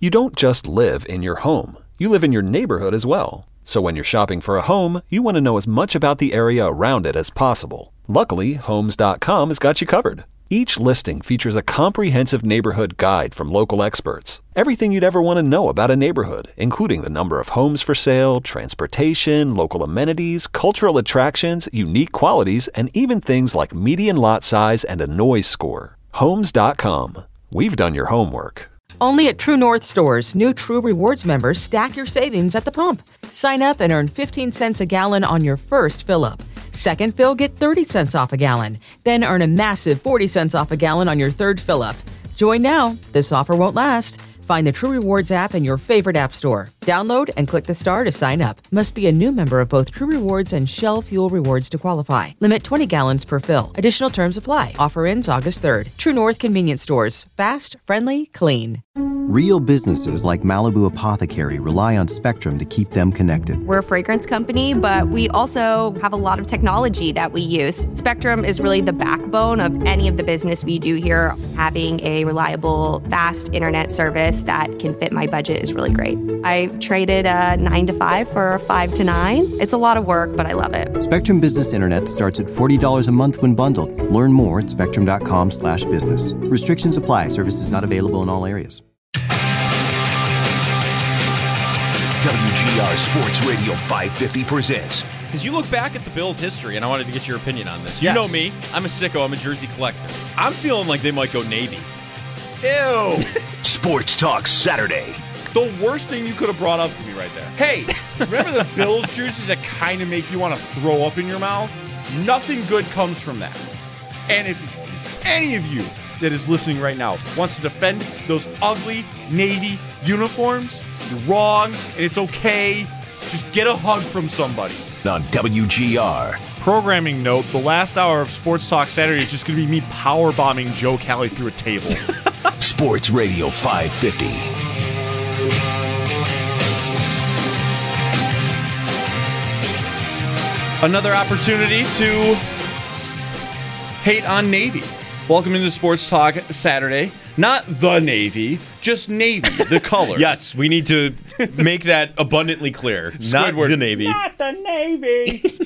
You don't just live in your home. You live in your neighborhood as well. So when you're shopping for a home, you want to know as much about the area around it as possible. Luckily, Homes.com has got you covered. Each listing features a comprehensive neighborhood guide from local experts. Everything you'd ever want to know about a neighborhood, including the number of homes for sale, transportation, local amenities, cultural attractions, unique qualities, and even things like median lot size and a noise score. Homes.com. We've done your homework. Only at True North stores, new True Rewards members stack your savings at the pump. Sign up and earn 15 cents a gallon on your first fill-up. Second fill, get 30 cents off a gallon. Then earn a massive 40 cents off a gallon on your third fill-up. Join now. This offer won't last. Find the True Rewards app in your favorite app store. Download and click the star to sign up. Must be a new member of both True Rewards and Shell Fuel Rewards to qualify. Limit 20 gallons per fill. Additional terms apply. Offer ends August 3rd. True North Convenience Stores. Fast, friendly, clean. Real businesses like Malibu Apothecary rely on Spectrum to keep them connected. We're a fragrance company, but we also have a lot of technology that we use. Spectrum is really the backbone of any of the business we do here. Having a reliable, fast internet service that can fit my budget is really great. I traded a 9 to 5 for a 5 to 9. It's a lot of work, but I love it. Spectrum Business Internet starts at $40 a month when bundled. Learn more at spectrum.com/business. Restrictions apply. Services not available in all areas. WGR Sports Radio 550 presents. Because you look back at the Bills' history, and I wanted to get your opinion on this. Yes. You know me. I'm a sicko. I'm a jersey collector. I'm feeling like they might go Navy. Ew. Sports Talk Saturday. The worst thing you could have brought up to me right there. Hey, remember the Bills jerseys that kind of make you want to throw up in your mouth? Nothing good comes from that. And if any of you that is listening right now wants to defend those ugly Navy uniforms, you're wrong, and it's okay. Just get a hug from somebody. On WGR. Programming note, the last hour of Sports Talk Saturday is just going to be me powerbombing Joe Kelly through a table. Sports Radio 550. Another opportunity to hate on Navy. Welcome into Sports Talk Saturday. Not the Navy, just Navy, the color. Yes, we need to make that abundantly clear. Not Squidward. the Navy. Not the Navy.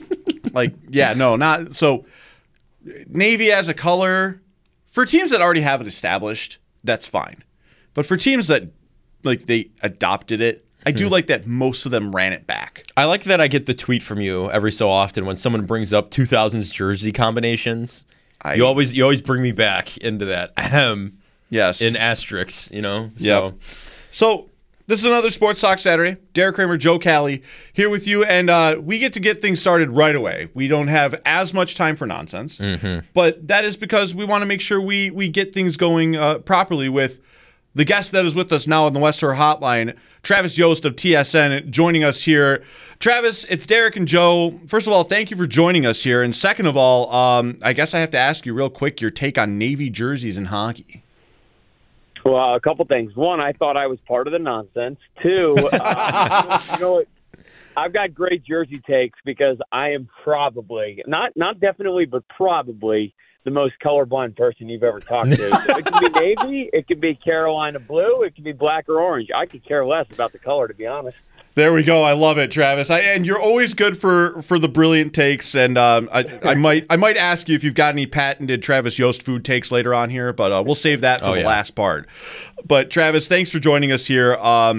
Not so. Navy as a color for teams that already have it established, that's fine. But for teams that they adopted it, I do like that most of them ran it back. I like that I get the tweet from you every so often when someone brings up 2000s jersey combinations. You always bring me back into that. Yes. In asterisks, you know? So this is another Sports Talk Saturday. Derek Kramer, Joe Kelly here with you, and we get to get things started right away. We don't have as much time for nonsense, but that is because we want to make sure we get things going properly with the guest that is with us now on the West Shore Hotline, Travis Yost of TSN, joining us here. Travis, it's Derek and Joe. First of all, thank you for joining us here. And second of all, I guess I have to ask you real quick your take on Navy jerseys in hockey. Well, a couple things. One, I thought I was part of the nonsense. Two, you know what? I've got great jersey takes because I am probably, not definitely, but probably the most colorblind person you've ever talked to. It could be navy, it could be Carolina blue, it could be black or orange. I could care less about the color, to be honest. There we go. I love it, Travis. And you're always good for the brilliant takes. And I might ask you if you've got any patented Travis Yost food takes later on here, but we'll save that for the last part. But Travis, thanks for joining us here.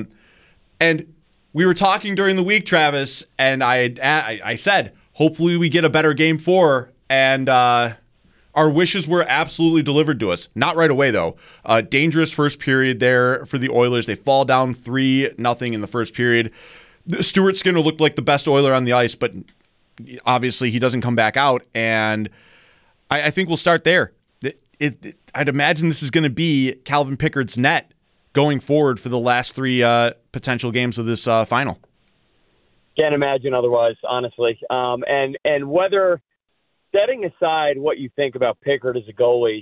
And we were talking during the week, Travis, and I said hopefully we get a better game 4, and our wishes were absolutely delivered to us. Not right away, though. Dangerous first period there for the Oilers. They fall down 3-0 in the first period. Stuart Skinner looked like the best Oiler on the ice, but obviously he doesn't come back out. And I think we'll start there. I'd imagine this is going to be Calvin Pickard's net going forward for the last 3 potential games of this final. Can't imagine otherwise, honestly. And whether... Setting aside what you think about Pickard as a goalie,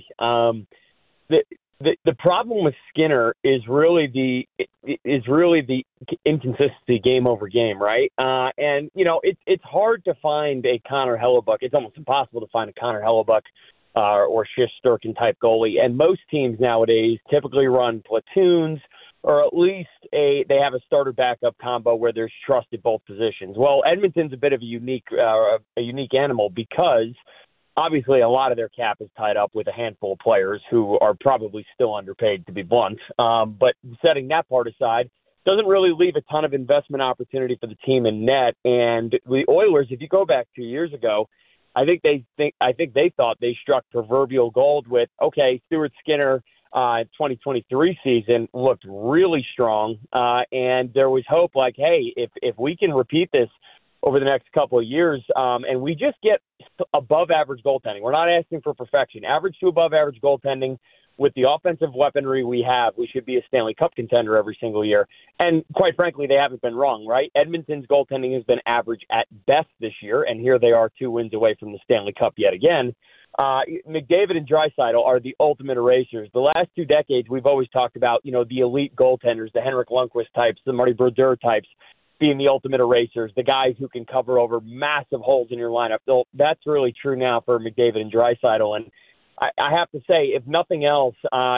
the problem with Skinner is really the inconsistency game over game, right? And you know it's hard to find a Connor Hellebuck. It's almost impossible to find a Connor Hellebuck or Shesterkin type goalie. And most teams nowadays typically run platoons or at least they have a starter backup combo where there's trust at both positions. Well, Edmonton's a bit of a unique animal because obviously a lot of their cap is tied up with a handful of players who are probably still underpaid, to be blunt. But setting that part aside, doesn't really leave a ton of investment opportunity for the team in net. And the Oilers, if you go back 2 years ago, I think they thought they struck proverbial gold with, okay, Stuart Skinner 2023 season looked really strong. And there was hope like, hey, if we can repeat this over the next couple of years, and we just get above average goaltending. We're not asking for perfection. Average to above average goaltending with the offensive weaponry we have, we should be a Stanley Cup contender every single year. And quite frankly, they haven't been wrong, right? Edmonton's goaltending has been average at best this year, and here they are 2 wins away from the Stanley Cup yet again. McDavid and Draisaitl are the ultimate erasers. The last 2 decades, we've always talked about, the elite goaltenders, the Henrik Lundqvist types, the Marty Brodeur types, being the ultimate erasers, the guys who can cover over massive holes in your lineup. So that's really true now for McDavid and Draisaitl. And I have to say, if nothing else,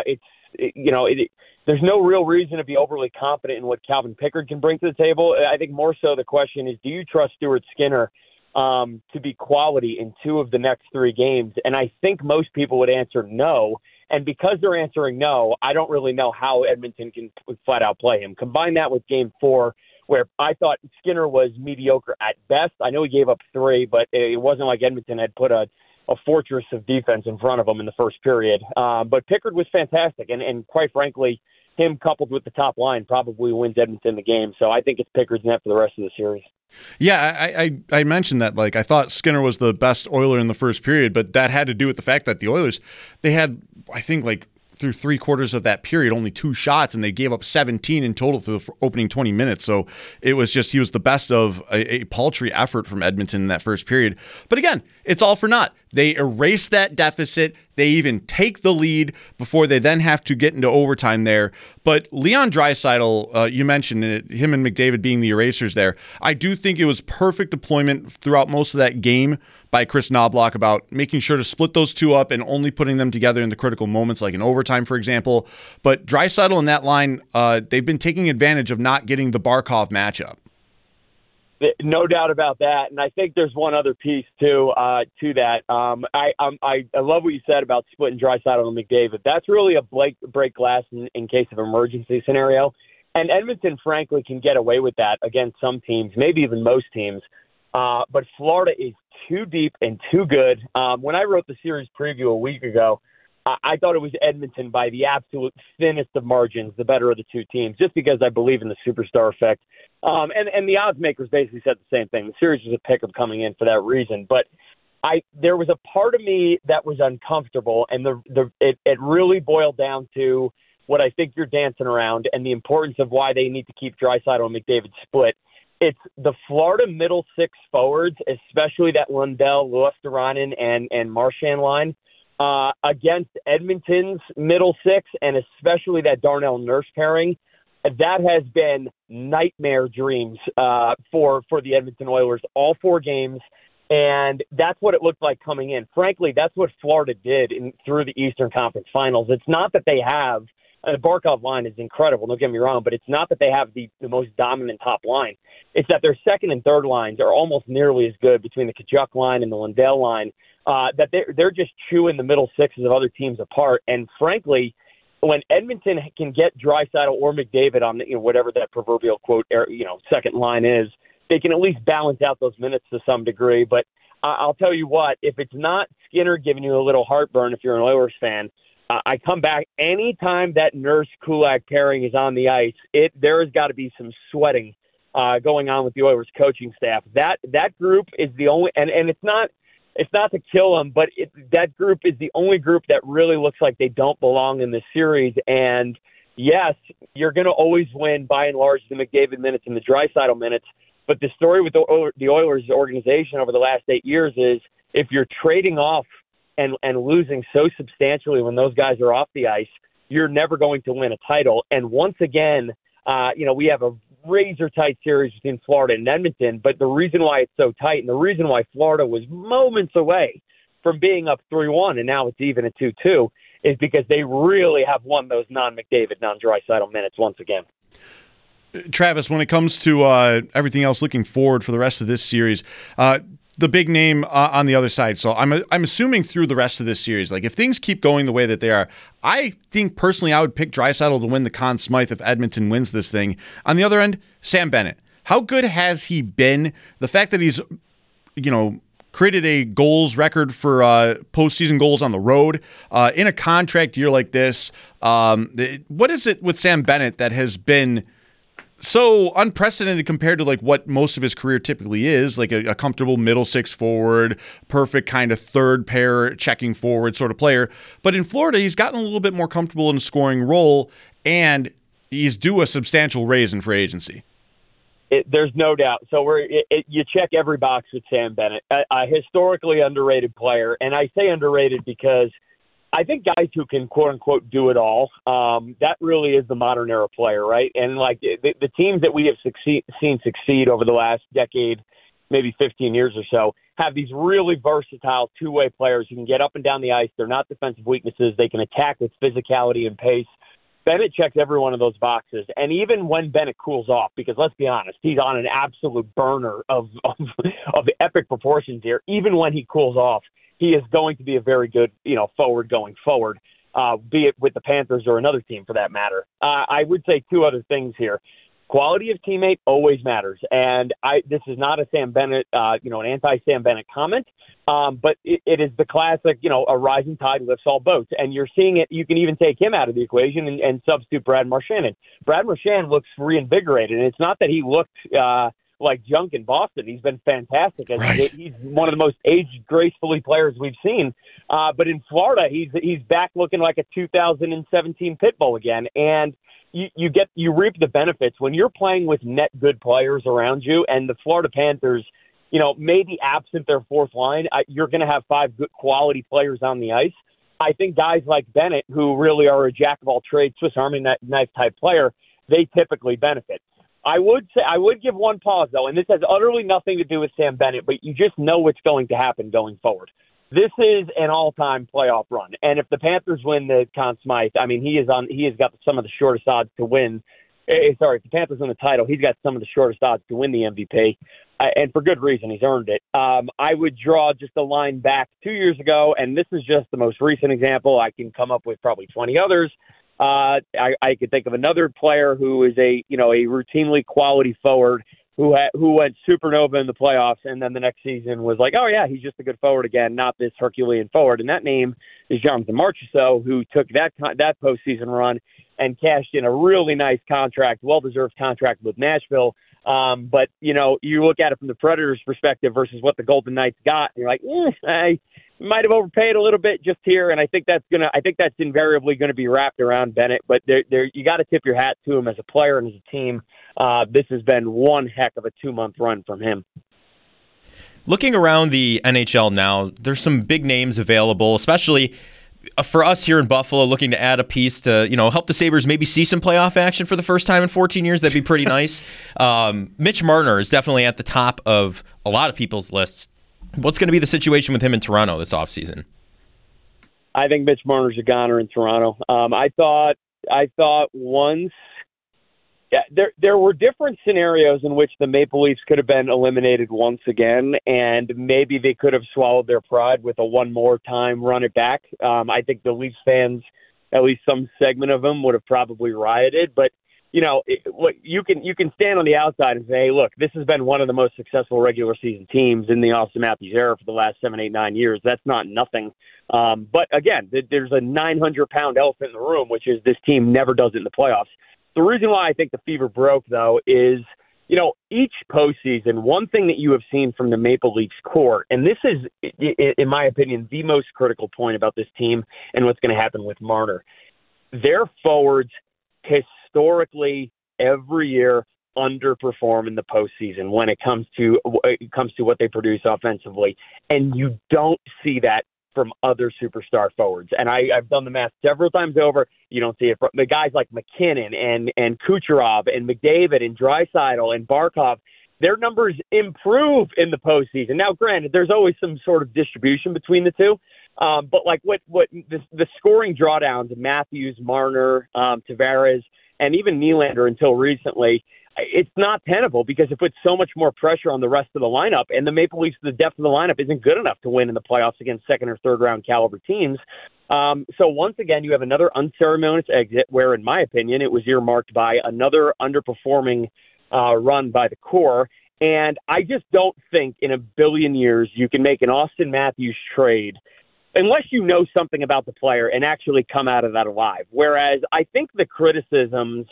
there's no real reason to be overly confident in what Calvin Pickard can bring to the table. I think more so the question is, do you trust Stuart Skinner to be quality in 2 of the next 3 games? And I think most people would answer no. And because they're answering no, I don't really know how Edmonton can flat out play him. Combine that with Game 4, where I thought Skinner was mediocre at best. I know he gave up 3, but it wasn't like Edmonton had put a fortress of defense in front of him in the first period. But Pickard was fantastic. And quite frankly, him coupled with the top line probably wins Edmonton the game. So I think it's Pickard's net for the rest of the series. Yeah, I mentioned that. I thought Skinner was the best Oiler in the first period, but that had to do with the fact that the Oilers, they had, I think, through 3/4 of that period, only 2 shots, and they gave up 17 in total through the opening 20 minutes. So it was just, he was the best of a paltry effort from Edmonton in that first period. But again, it's all for naught. They erase that deficit. They even take the lead before they then have to get into overtime there. But Leon Draisaitl, you mentioned it, him and McDavid being the erasers there. I do think it was perfect deployment throughout most of that game by Chris Knobloch about making sure to split those 2 up and only putting them together in the critical moments, like in overtime, for example. But Draisaitl in that line, they've been taking advantage of not getting the Barkov matchup. No doubt about that, and I think there's one other piece to that. I love what you said about splitting Draisaitl and McDavid. That's really a break glass in case of emergency scenario, and Edmonton, frankly, can get away with that against some teams, maybe even most teams. But Florida is too deep and too good. When I wrote the series preview a week ago, I thought it was Edmonton by the absolute thinnest of margins, the better of the 2 teams, just because I believe in the superstar effect. And the odds makers basically said the same thing. The series was a pick-up coming in for that reason. But there was a part of me that was uncomfortable, and it really boiled down to what I think you're dancing around and the importance of why they need to keep Draisaitl and McDavid split. It's the Florida middle 6 forwards, especially that Lundell, Luosterainen, and Marchand line, against Edmonton's middle 6, and especially that Darnell Nurse pairing. That has been nightmare dreams for the Edmonton Oilers all 4 games, and that's what it looked like coming in. Frankly, that's what Florida did through the Eastern Conference Finals. It's not that they have the Barkov line is incredible, don't get me wrong, but it's not that they have the most dominant top line. It's that their second and third lines are almost nearly as good between the Tkachuk line and the Lundell line, that they're just chewing the middle 6s of other teams apart. And frankly, when Edmonton can get Draisaitl or McDavid on whatever that proverbial quote second line is, they can at least balance out those minutes to some degree. But I'll tell you what, if it's not Skinner giving you a little heartburn if you're an Oilers fan, I come back anytime that Nurse-Kulak pairing is on the ice. There has got to be some sweating going on with the Oilers coaching staff. That group is the only, and it's not to kill them, but that group is the only group that really looks like they don't belong in this series. And yes, you're going to always win by and large the McDavid minutes and the Draisaitl minutes. But the story with the Oilers organization over the last 8 years is if you're trading off and losing so substantially when those guys are off the ice, you're never going to win a title. And once again, we have a razor-tight series between Florida and Edmonton, but the reason why it's so tight and the reason why Florida was moments away from being up 3-1 and now it's even at 2-2 is because they really have won those non-McDavid, non-Draisaitl minutes once again. Travis, when it comes to everything else looking forward for the rest of this series, the big name on the other side. So I'm assuming through the rest of this series, like if things keep going the way that they are, I think personally I would pick Draisaitl to win the Conn Smythe if Edmonton wins this thing. On the other end, Sam Bennett. How good has he been? The fact that he's, created a goals record for postseason goals on the road in a contract year like this. What is it with Sam Bennett that has been so unprecedented compared to like what most of his career typically is, like a comfortable middle six forward, perfect kind of third pair checking forward sort of player. But in Florida, he's gotten a little bit more comfortable in a scoring role, and he's due a substantial raise in free agency. There's no doubt. So you check every box with Sam Bennett, a historically underrated player. And I say underrated because I think guys who can, quote unquote, do it all, that really is the modern era player, right? And like the teams that we have seen succeed over the last decade, maybe 15 years or so, have these really versatile two-way players who can get up and down the ice. They're not defensive weaknesses. They can attack with physicality and pace. Bennett checks every one of those boxes. And even when Bennett cools off, because let's be honest, he's on an absolute burner of epic proportions here. Even when he cools off, he is going to be a very good, forward going forward, be it with the Panthers or another team for that matter. I would say two other things here. Quality of teammate always matters. And this is not a Sam Bennett, an anti-Sam Bennett comment, but it is the classic, a rising tide lifts all boats. And you're seeing it. You can even take him out of the equation and substitute Brad Marchand in. Brad Marchand looks reinvigorated. And it's not that he looked like junk in Boston. He's been fantastic. Right. He's one of the most aged gracefully players we've seen. But in Florida, he's back looking like a 2017 Pitbull again. And you reap the benefits when you're playing with net good players around you. And the Florida Panthers, maybe absent their fourth line, you're going to have five good quality players on the ice. I think guys like Bennett, who really are a jack of all trades, Swiss Army knife type player, they typically benefit. I would give one pause though, and this has utterly nothing to do with Sam Bennett, but you just know what's going to happen going forward. This is an all-time playoff run, and if the Panthers win the Conn Smythe, I mean he has got some of the shortest odds to win. If the Panthers win the title, he's got some of the shortest odds to win the MVP, and for good reason. He's earned it. I would draw just a line back 2 years ago, and this is just the most recent example. I can come up with probably 20 others. I could think of another player who is a routinely quality forward who went supernova in the playoffs, and then the next season was like, oh yeah, he's just a good forward again, not this Herculean forward. And that name is Jonathan Marchessault, who took that postseason run and cashed in a really nice contract, well-deserved contract with Nashville. But you look at it from the Predators' perspective versus what the Golden Knights got, and you're like, I might have overpaid a little bit just here, and I think that's invariably gonna be wrapped around Bennett. But you got to tip your hat to him as a player and as a team. This has been one heck of a 2-month run from him. Looking around the NHL now, there's some big names available, especially for us here in Buffalo, looking to add a piece to help the Sabres maybe see some playoff action for the first time in 14 years. That'd be pretty nice. Mitch Marner is definitely at the top of a lot of people's lists. What's going to be the situation with him in Toronto this offseason? I think Mitch Marner's a goner in Toronto. I thought once there were different scenarios in which the Maple Leafs could have been eliminated once again, and maybe they could have swallowed their pride with a one more time run it back. I think the Leafs fans, at least some segment of them, would have probably rioted, but you can stand on the outside and say, hey, look, this has been one of the most successful regular season teams in the Auston Matthews era for the last 7, 8, 9 years. That's not nothing. But again, there's a 900-pound elephant in the room, which is this team never does it in the playoffs. The reason why I think the fever broke, though, is, each postseason, one thing that you have seen from the Maple Leafs core, and this is, in my opinion, the most critical point about this team and what's going to happen with Marner. Their forwards historically every year underperform in the postseason when it comes to what they produce offensively, and you don't see that from other superstar forwards. And I've done the math several times over. You don't see it from the guys like McKinnon and Kucherov and McDavid and Draisaitl and Barkov. Their numbers improve in the postseason. Now, granted, there's always some sort of distribution between the two, But like what the scoring drawdowns of Matthews, Marner, Tavares, and even Nylander until recently, it's not tenable because it puts so much more pressure on the rest of the lineup, and the Maple Leafs, the depth of the lineup isn't good enough to win in the playoffs against second or third round caliber teams. So once again, you have another unceremonious exit where, in my opinion, it was earmarked by another underperforming run by the core. And I just don't think in a billion years you can make an Austin Matthews trade unless you know something about the player and actually come out of that alive. Whereas I think the criticisms,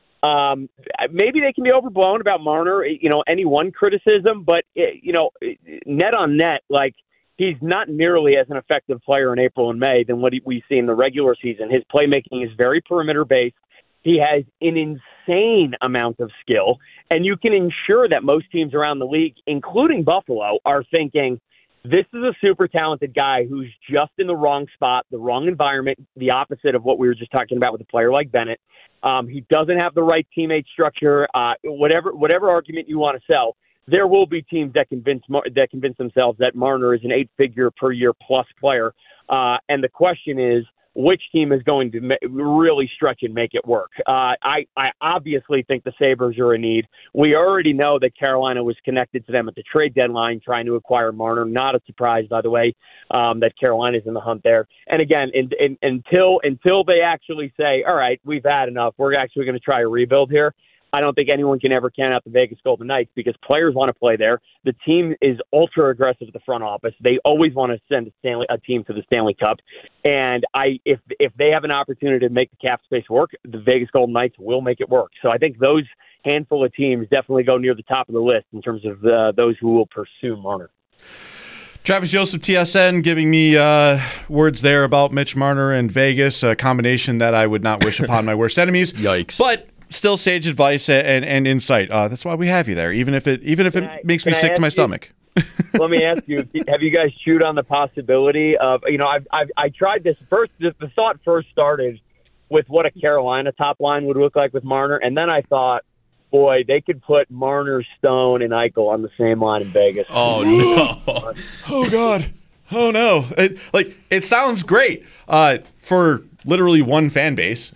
maybe they can be overblown about Marner, any one criticism, but, net on net, like, he's not nearly as an effective player in April and May than what we see in the regular season. His playmaking is very perimeter-based. He has an insane amount of skill, and you can ensure that most teams around the league, including Buffalo, are thinking, this is a super talented guy who's just in the wrong spot, the wrong environment, the opposite of what we were just talking about with a player like Bennett. He doesn't have the right teammate structure, whatever argument you want to sell. There will be teams that convince themselves that Marner is an 8-figure per year plus player. And the question is, which team is going to really stretch and make it work? I obviously think the Sabres are in need. We already know that Carolina was connected to them at the trade deadline trying to acquire Marner. Not a surprise, by the way, that Carolina's in the hunt there. And again, until they actually say, all right, we've had enough, we're actually going to try a rebuild here, I don't think anyone can ever count out the Vegas Golden Knights because players want to play there. The team is ultra aggressive at the front office. They always want to send a team to the Stanley Cup. And if they have an opportunity to make the cap space work, the Vegas Golden Knights will make it work. So I think those handful of teams definitely go near the top of the list in terms of those who will pursue Marner. Travis Joseph, TSN, giving me words there about Mitch Marner and Vegas, a combination that I would not wish upon my worst enemies. Yikes. But still sage advice and insight. That's why we have you there, even if it makes me sick to my stomach. Let me ask you: have you guys chewed on the possibility of? I tried this first. The thought first started with what a Carolina top line would look like with Marner, and then I thought, boy, they could put Marner, Stone, and Eichel on the same line in Vegas. Oh no! Oh God! Oh no! It sounds great for literally one fan base.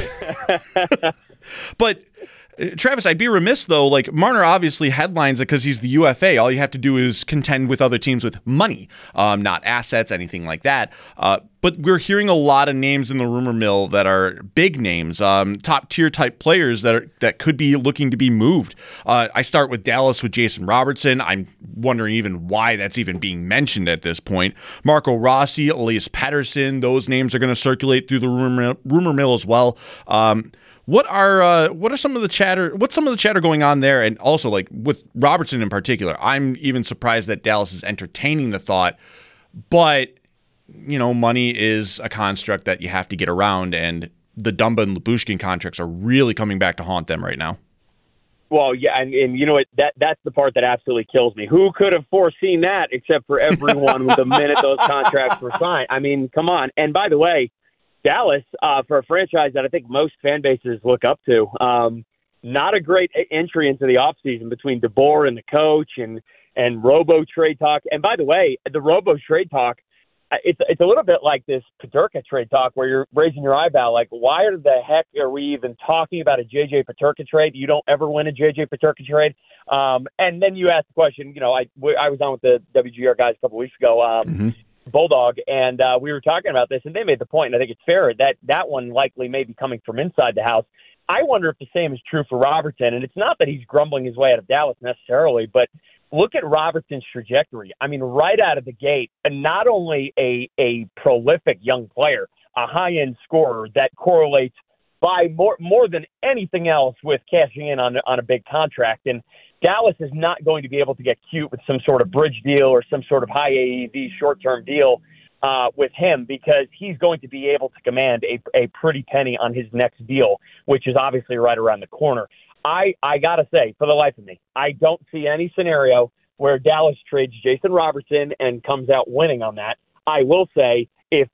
But, Travis, I'd be remiss, though. Like, Marner obviously headlines it because he's the UFA. All you have to do is contend with other teams with money, not assets, anything like that. But we're hearing a lot of names in the rumor mill that are big names, top-tier type players that could be looking to be moved. I start with Dallas with Jason Robertson. I'm wondering even why that's even being mentioned at this point. Marco Rossi, Elias Pettersson, those names are going to circulate through the rumor mill as well. What are some of the chatter? What's some of the chatter going on there? And also, like with Robertson in particular, I'm even surprised that Dallas is entertaining the thought. But money is a construct that you have to get around, and the Dumba and Lyubushkin contracts are really coming back to haunt them right now. Well, yeah, and you know what? That's the part that absolutely kills me. Who could have foreseen that except for everyone the minute those contracts were signed? I mean, come on. And by the way, Dallas, for a franchise that I think most fan bases look up to, not a great entry into the offseason between DeBoer and the coach and Robo trade talk. And by the way, the Robo trade talk, it's a little bit like this Peterka trade talk where you're raising your eyebrow, like, why the heck are we even talking about a J.J. Peterka trade? You don't ever win a J.J. Peterka trade. And then you ask the question, I was on with the WGR guys a couple weeks ago, Bulldog, and we were talking about this, and they made the point, and I think it's fair, that one likely may be coming from inside the house. I wonder if the same is true for Robertson, and it's not that he's grumbling his way out of Dallas necessarily, but look at Robertson's trajectory. I mean, right out of the gate, and not only a prolific young player, a high-end scorer that correlates by more than anything else with cashing in on a big contract. And Dallas is not going to be able to get cute with some sort of bridge deal or some sort of high AAV short-term deal with him, because he's going to be able to command a pretty penny on his next deal, which is obviously right around the corner. I got to say, for the life of me, I don't see any scenario where Dallas trades Jason Robertson and comes out winning on that. I will say,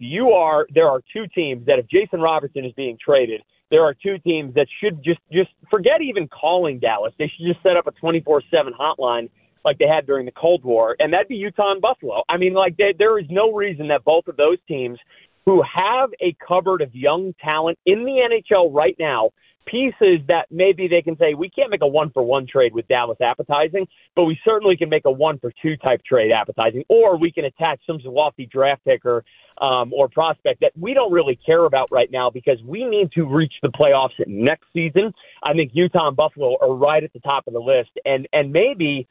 there are two teams that if Jason Robertson is being traded, there are two teams that should just forget even calling Dallas. They should just set up a 24/7 hotline like they had during the Cold War, and that'd be Utah and Buffalo. I mean, like there is no reason that both of those teams who have a cupboard of young talent in the NHL right now, pieces that maybe they can say, we can't make a 1-for-1 trade with Dallas appetizing, but we certainly can make a 1-for-2 type trade appetizing, or we can attach some lofty draft picker or prospect that we don't really care about right now because we need to reach the playoffs next season. I think Utah and Buffalo are right at the top of the list, and maybe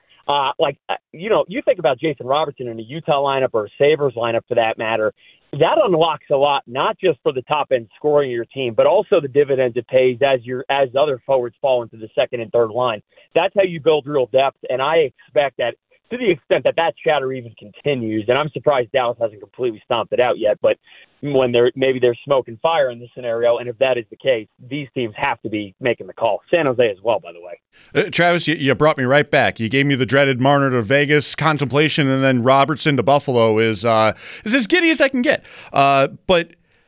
you think about Jason Robertson in a Utah lineup or a Sabres lineup for that matter. That unlocks a lot, not just for the top end scoring of your team, but also the dividends it pays as other forwards fall into the second and third line. That's how you build real depth, and I expect that to the extent that chatter even continues, and I'm surprised Dallas hasn't completely stomped it out yet, but when there's smoke and fire in this scenario, and if that is the case, these teams have to be making the call. San Jose as well, by the way. Travis, you brought me right back. You gave me the dreaded Marner to Vegas contemplation, and then Robertson to Buffalo is as giddy as I can get. But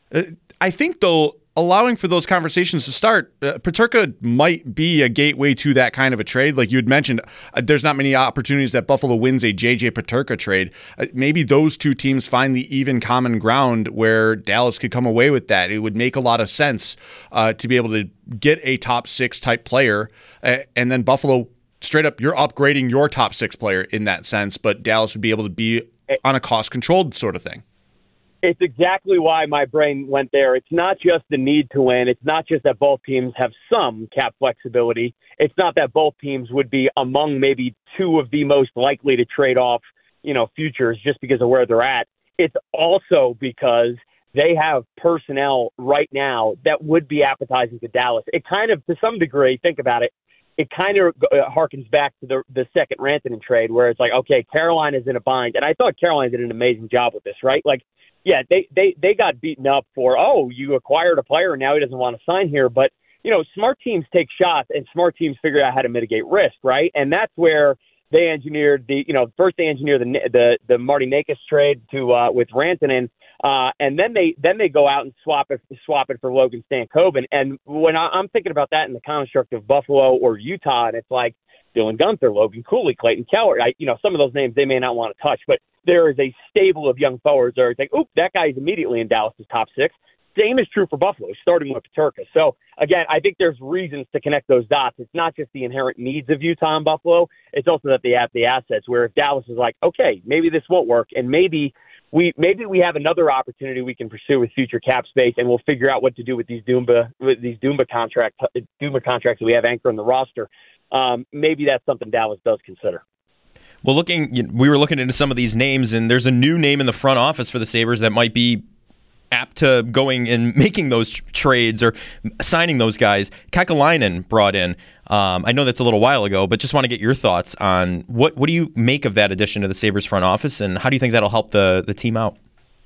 I think, though, allowing for those conversations to start, Peterka might be a gateway to that kind of a trade. Like you had mentioned, there's not many opportunities that Buffalo wins a JJ Peterka trade. Maybe those two teams find the even common ground where Dallas could come away with that. It would make a lot of sense to be able to get a top 6 type player, and then Buffalo, straight up, you're upgrading your top 6 player in that sense, but Dallas would be able to be on a cost-controlled sort of thing. It's exactly why my brain went there. It's not just the need to win. It's not just that both teams have some cap flexibility. It's not that both teams would be among maybe 2 of the most likely to trade off, futures just because of where they're at. It's also because they have personnel right now that would be appetizing to Dallas. It kind of, to some degree, think about it, it kind of harkens back to the second Rantanen trade where it's like, okay, Carolina's in a bind. And I thought Carolina did an amazing job with this, right? Like, yeah, they got beaten up for, you acquired a player and now he doesn't want to sign here. But, smart teams take shots and smart teams figure out how to mitigate risk, right? And that's where they engineered first they engineered the Marty Nakis trade with Rantanen, and then they go out and swap it for Logan Stankoven. And when I'm thinking about that in the construct of Buffalo or Utah, and it's like Dylan Gunther, Logan Cooley, Clayton Keller, some of those names they may not want to touch, but there is a stable of young forwards that are like, oop, that guy is immediately in Dallas' top 6. Same is true for Buffalo, starting with Peterka. So, again, I think there's reasons to connect those dots. It's not just the inherent needs of Utah and Buffalo. It's also that they have the assets where if Dallas is like, okay, maybe this won't work, and maybe we have another opportunity we can pursue with future cap space, and we'll figure out what to do with these Dumba contracts that we have anchoring the roster. Maybe that's something Dallas does consider. Well, we were looking into some of these names, and there's a new name in the front office for the Sabres that might be apt to going and making those trades or signing those guys. Kekalainen brought in. I know that's a little while ago, but just want to get your thoughts on what do you make of that addition to the Sabres front office, and how do you think that'll help the team out?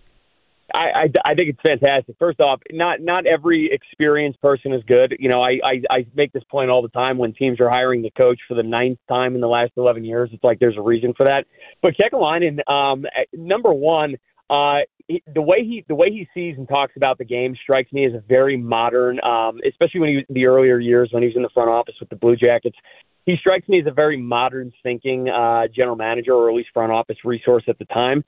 I think it's fantastic. First off, not every experienced person is good. I make this point all the time when teams are hiring the coach for the 9th time in the last 11 years. It's like there's a reason for that. But Kekalainen, number one, the way he sees and talks about the game strikes me as a very modern, especially when the earlier years when he was in the front office with the Blue Jackets. He strikes me as a very modern thinking general manager, or at least front office resource at the time.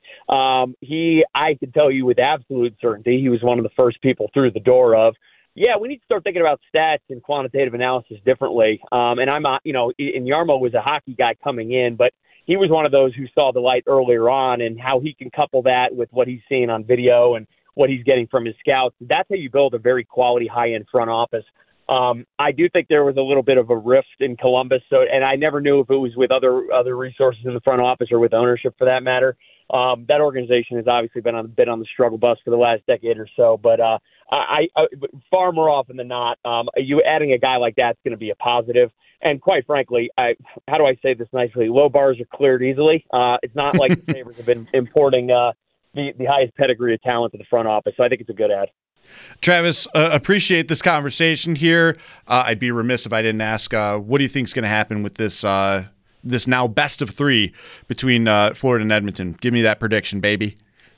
I can tell you with absolute certainty, he was one of the first people through the door of, we need to start thinking about stats and quantitative analysis differently. And I'm, and Jarmo was a hockey guy coming in, but he was one of those who saw the light earlier on, and how he can couple that with what he's seeing on video and what he's getting from his scouts. That's how you build a very quality high-end front office. I do think there was a little bit of a rift in Columbus, and I never knew if it was with other resources in the front office or with ownership for that matter. That organization has obviously been on the struggle bus for the last decade or so, but I far more often than not, you adding a guy like that's going to be a positive. And quite frankly, how do I say this nicely? Low bars are cleared easily. It's not like the Sabres have been importing the highest pedigree of talent to the front office, so I think it's a good ad. Travis, appreciate this conversation here. I'd be remiss if I didn't ask, what do you think is going to happen with this now best of 3 between Florida and Edmonton? Give me that prediction, baby.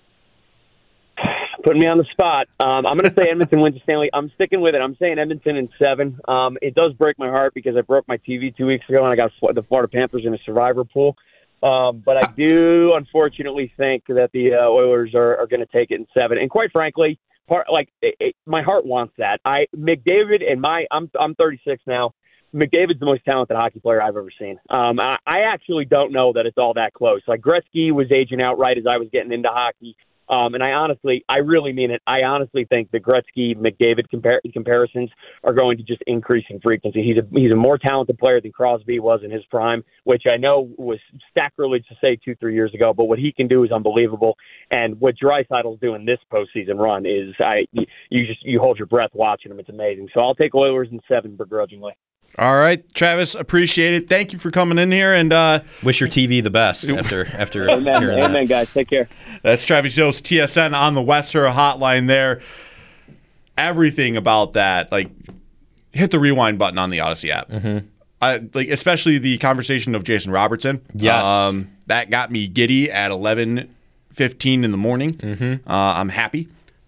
Putting me on the spot. I'm going to say Edmonton wins the Stanley. I'm sticking with it. I'm saying Edmonton in 7. It does break my heart because I broke my TV 2 weeks ago and I got the Florida Panthers in a survivor pool. But I do unfortunately think that the Oilers are going to take it in 7. And quite frankly, my heart wants that. McDavid and I'm 36 now. McDavid's the most talented hockey player I've ever seen. I actually don't know that it's all that close. Like, Gretzky was aging out right as I was getting into hockey. And I really mean it. I honestly think the Gretzky-McDavid comparisons are going to just increase in frequency. He's a more talented player than Crosby was in his prime, which I know was sacrilege to say 2-3 years ago, but what he can do is unbelievable. And what Draisaitl's doing this postseason run is you hold your breath watching him. It's amazing. So I'll take Oilers in 7 begrudgingly. All right, Travis, appreciate it. Thank you for coming in here, and wish your TV the best after hearing that. Amen, guys. Take care. That's Travis Yost, TSN on the Western Hotline there. Everything about that, hit the rewind button on the Odyssey app. Mm-hmm. Especially the conversation of Jason Robertson. Yes. That got me giddy at 11:15 in the morning. Mm-hmm. I'm happy.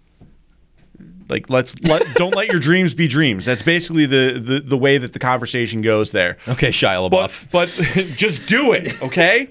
Don't let your dreams be dreams. That's basically the way that the conversation goes there. Okay, Shia LaBeouf. But just do it, okay?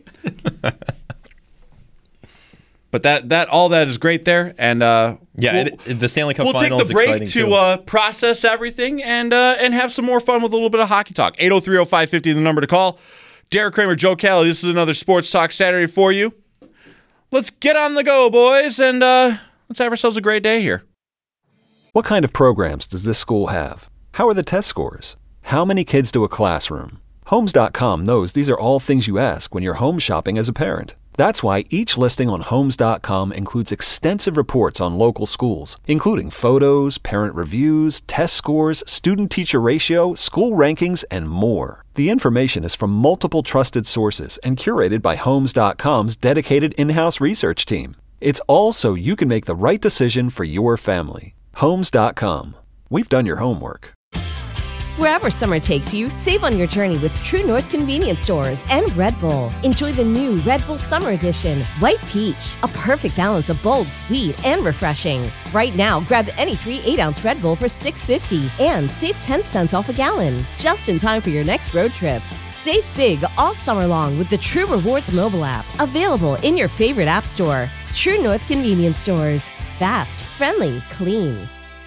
But that all that is great there, and the Stanley Cup Final is exciting. We'll take the break to process everything and have some more fun with a little bit of hockey talk. 803-0550, the number to call. Derek Kramer, Joe Kelly. This is another Sports Talk Saturday for you. Let's get on the go, boys, and let's have ourselves a great day here. What kind of programs does this school have? How are the test scores? How many kids do a classroom? Homes.com knows these are all things you ask when you're home shopping as a parent. That's why each listing on Homes.com includes extensive reports on local schools, including photos, parent reviews, test scores, student-teacher ratio, school rankings, and more. The information is from multiple trusted sources and curated by Homes.com's dedicated in-house research team. It's all so you can make the right decision for your family. Homes.com. We've done your homework. Wherever summer takes you, save on your journey with True North Convenience Stores and Red Bull. Enjoy the new Red Bull Summer Edition, White Peach, a perfect balance of bold, sweet, and refreshing. Right now, grab any 3 8-ounce Red Bull for $6.50 and save 10 cents off a gallon, just in time for your next road trip. Save big all summer long with the True Rewards mobile app, available in your favorite app store. True North Convenience Stores. Fast, friendly, clean.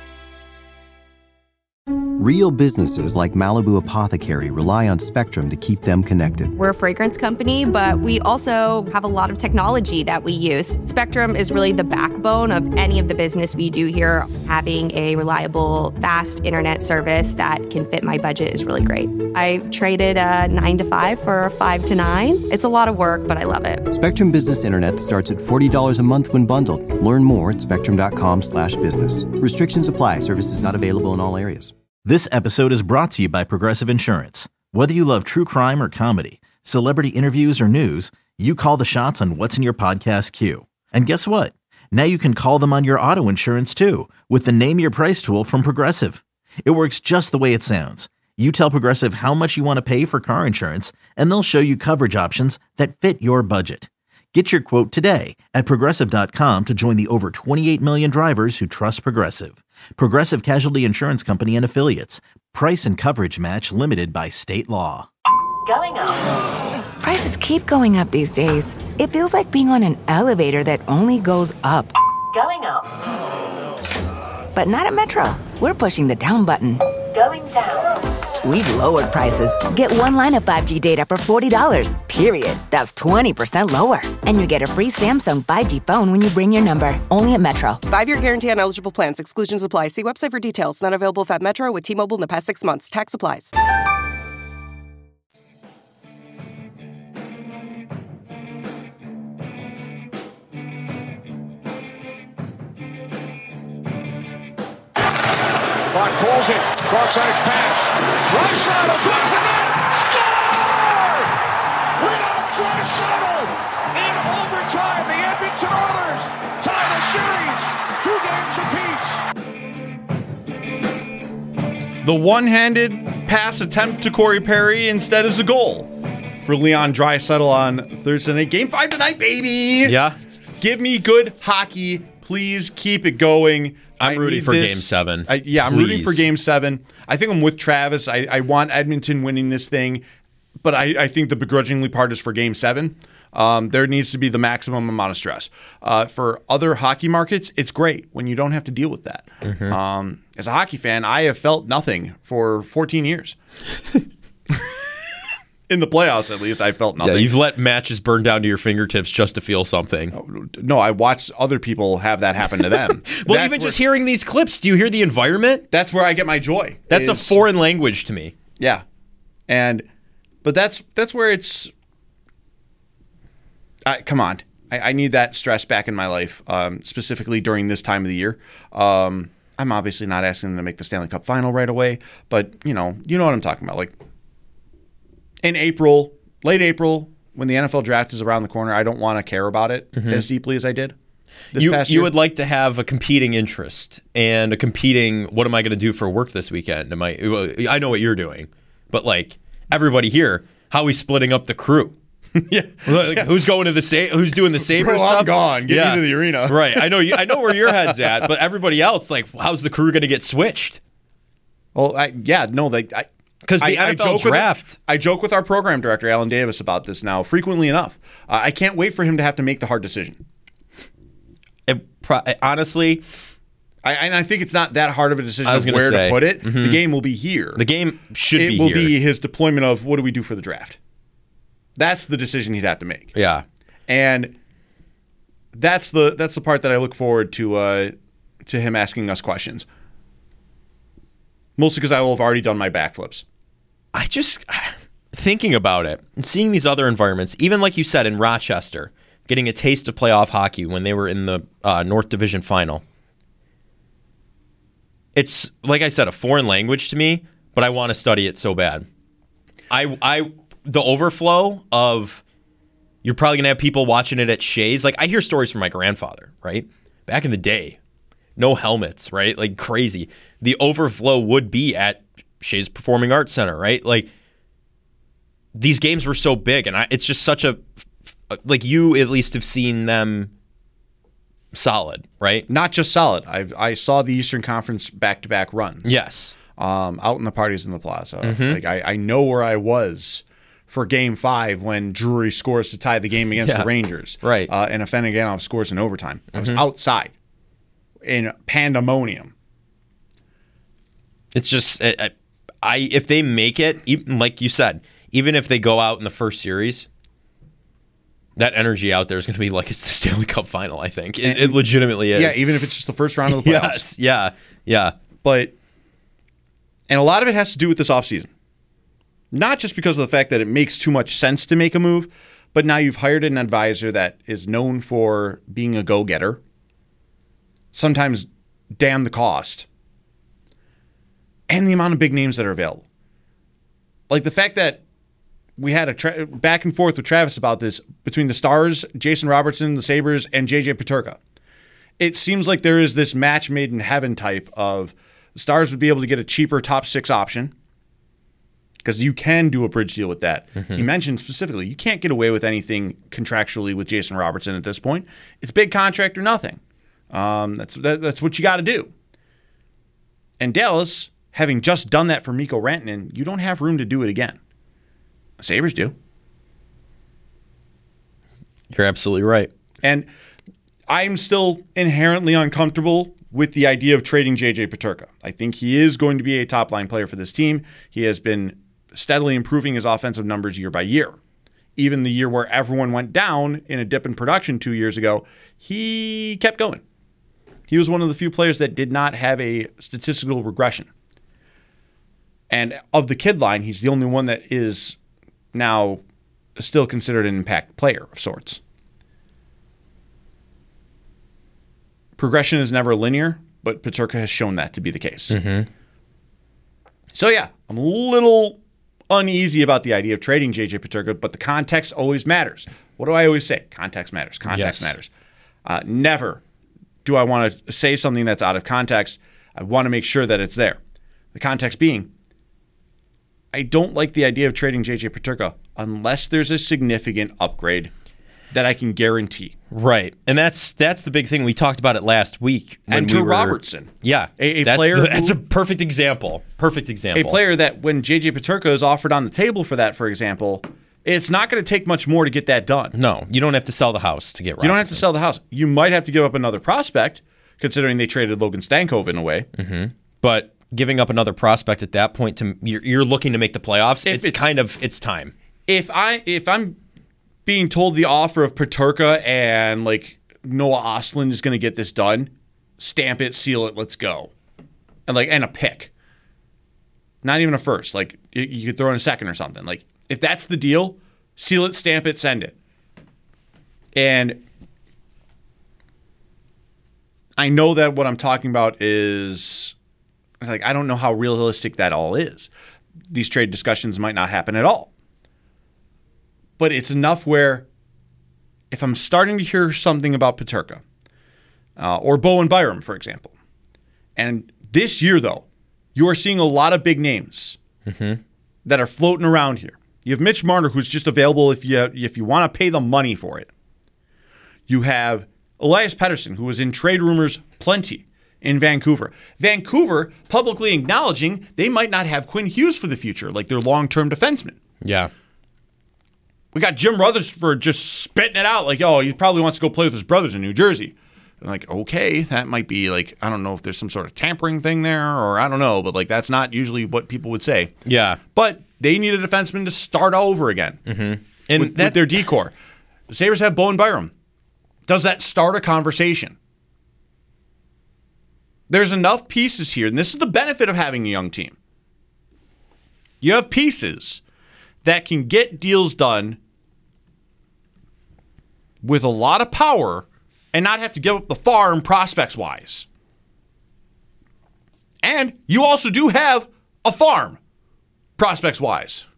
Real businesses like Malibu Apothecary rely on Spectrum to keep them connected. We're a fragrance company, but we also have a lot of technology that we use. Spectrum is really the backbone of any of the business we do here. Having a reliable, fast internet service that can fit my budget is really great. I traded a 9 to 5 for a 5 to 9. It's a lot of work, but I love it. Spectrum Business Internet starts at $40 a month when bundled. Learn more at spectrum.com/business. Restrictions apply. Services not available in all areas. This episode is brought to you by Progressive Insurance. Whether you love true crime or comedy, celebrity interviews or news, you call the shots on what's in your podcast queue. And guess what? Now you can call them on your auto insurance too with the Name Your Price tool from Progressive. It works just the way it sounds. You tell Progressive how much you want to pay for car insurance, and they'll show you coverage options that fit your budget. Get your quote today at Progressive.com to join the over 28 million drivers who trust Progressive. Progressive Casualty Insurance Company and Affiliates. Price and coverage match limited by state law. Going up. Prices keep going up these days. It feels like being on an elevator that only goes up. Going up. But not at Metro. We're pushing the down button. Going down. We've lowered prices. Get one line of 5G data for $40, period. That's 20% lower. And you get a free Samsung 5G phone when you bring your number. Only at Metro. 5-year guarantee on eligible plans. Exclusions apply. See website for details. Not available at Metro with T-Mobile in the past 6 months. Tax applies. Clock calls it. Cross-side pass. Draisaitl throws it in. Score! Leon Draisaitl in overtime. The Edmonton Oilers tie the series 2 games apiece. The one-handed pass attempt to Corey Perry instead is a goal for Leon Draisaitl on Thursday night. Game 5 tonight, baby! Yeah. Give me good hockey. Please keep it going. I'm rooting for Game 7. I'm rooting for Game 7. I think I'm with Travis. I want Edmonton winning this thing. but I think the begrudgingly part is for Game 7. There needs to be the maximum amount of stress. For other hockey markets, it's great when you don't have to deal with that. As a hockey fan, I have felt nothing for 14 years. In the playoffs, at least, I felt nothing. Yeah, you've let matches burn down to your fingertips just to feel something. No, I watched other people have that happen to them. Well, even just hearing these clips, do you hear the environment? That's where I get my joy. That's a foreign language to me. Yeah. But that's where it's... come on. I need that stress back in my life, specifically during this time of the year. I'm obviously not asking them to make the Stanley Cup final right away, but you know what I'm talking about. Like, in April, late April, when the NFL draft is around the corner, I don't want to care about it as deeply as I did this past year. You would like to have a competing interest and a competing, what am I going to do for work this weekend? I know what you're doing, but like everybody here, how are we splitting up the crew? Yeah. Like, who's going to who's doing the Sabres stuff? I'm gone. Get me to the arena. Right. I know where your head's at, but everybody else, like, how's the crew going to get switched? Well, because the NFL draft. I joke with our program director, Alan Davis, about this now frequently enough. I can't wait for him to have to make the hard decision. Honestly, I think it's not that hard of a decision of where to put it. The game will be here. The game should be here. It will be his deployment of what do we do for the draft. That's the decision he'd have to make. Yeah. And that's the part that I look forward to him asking us questions. Mostly because I will have already done my backflips. I just, thinking about it, and seeing these other environments, even like you said in Rochester, getting a taste of playoff hockey when they were in the North Division final. It's, like I said, a foreign language to me, but I want to study it so bad. The overflow of, you're probably going to have people watching it at Shea's. Like, I hear stories from my grandfather, right? Back in the day. No helmets, right? Like crazy. The overflow would be at Shea's Performing Arts Center, right? Like these games were so big, and it's just such a like you at least have seen them solid, right? Not just solid. I saw the Eastern Conference back-to-back runs. Yes, out in the parties in the plaza. Like I know where I was for Game 5 when Drury scores to tie the game against the Rangers, right? And Afinogenov scores in overtime. I was outside. In pandemonium. It's just, if they make it, even, like you said, even if they go out in the first series, that energy out there is going to be like it's the Stanley Cup final, I think. It legitimately is. Yeah, even if it's just the first round of the playoffs. Yes, yeah. And a lot of it has to do with this offseason. Not just because of the fact that it makes too much sense to make a move, but now you've hired an advisor that is known for being a go-getter. Sometimes damn the cost. And the amount of big names that are available. Like the fact that we had a back and forth with Travis about this between the Stars, Jason Robertson, the Sabres, and JJ Peterka. It seems like there is this match made in heaven type of the Stars would be able to get a cheaper top 6 option because you can do a bridge deal with that. He mentioned specifically you can't get away with anything contractually with Jason Robertson at this point. It's big contract or nothing. That's what you got to do. And Dallas, having just done that for Mikko Rantanen, you don't have room to do it again. Sabres do. You're absolutely right. And I'm still inherently uncomfortable with the idea of trading JJ Peterka. I think he is going to be a top-line player for this team. He has been steadily improving his offensive numbers year by year. Even the year where everyone went down in a dip in production 2 years ago, he kept going. He was one of the few players that did not have a statistical regression. And of the kid line, he's the only one that is now still considered an impact player of sorts. Progression is never linear, but Peterka has shown that to be the case. So yeah, I'm a little uneasy about the idea of trading JJ Peterka, but the context always matters. What do I always say? Context matters. Context matters. Never do I want to say something that's out of context. I want to make sure that it's there. The context being, I don't like the idea of trading JJ Peterka unless there's a significant upgrade that I can guarantee. Right. And that's the big thing. We talked about it last week. And to Robertson. Yeah. That's a perfect example. Perfect example. A player that when J.J. Peterka is offered on the table for that, for example, it's not going to take much more to get that done. No, you don't have to sell the house to get Robertson. You don't have to sell the house. You might have to give up another prospect, considering they traded Logan Stankoven in a way. Mm-hmm. But giving up another prospect at that point, you're looking to make the playoffs. It's time. If I'm being told the offer of Peterka and like Noah Ostlund is going to get this done, stamp it, seal it, let's go, and a pick, not even a first. Like you could throw in a second or something. Like if that's the deal, seal it, stamp it, send it. And I know that what I'm talking about is like I don't know how realistic that all is. These trade discussions might not happen at all. But it's enough where if I'm starting to hear something about Peterka or Bowen Byram, for example, and this year, though, you are seeing a lot of big names that are floating around here. You have Mitch Marner, who's just available if you want to pay the money for it. You have Elias Pettersson, who was in trade rumors plenty in Vancouver. Vancouver publicly acknowledging they might not have Quinn Hughes for the future, like their long-term defenseman. Yeah. We got Jim Rutherford just spitting it out like, oh, he probably wants to go play with his brothers in New Jersey. I'm like, okay, that might be like, I don't know if there's some sort of tampering thing there or I don't know, but like that's not usually what people would say. Yeah. But they need a defenseman to start over again with their decor. The Sabres have Bowen Byram. Does that start a conversation? There's enough pieces here, and this is the benefit of having a young team. You have pieces that can get deals done with a lot of power and not have to give up the farm prospects-wise. And you also do have a farm prospects-wise.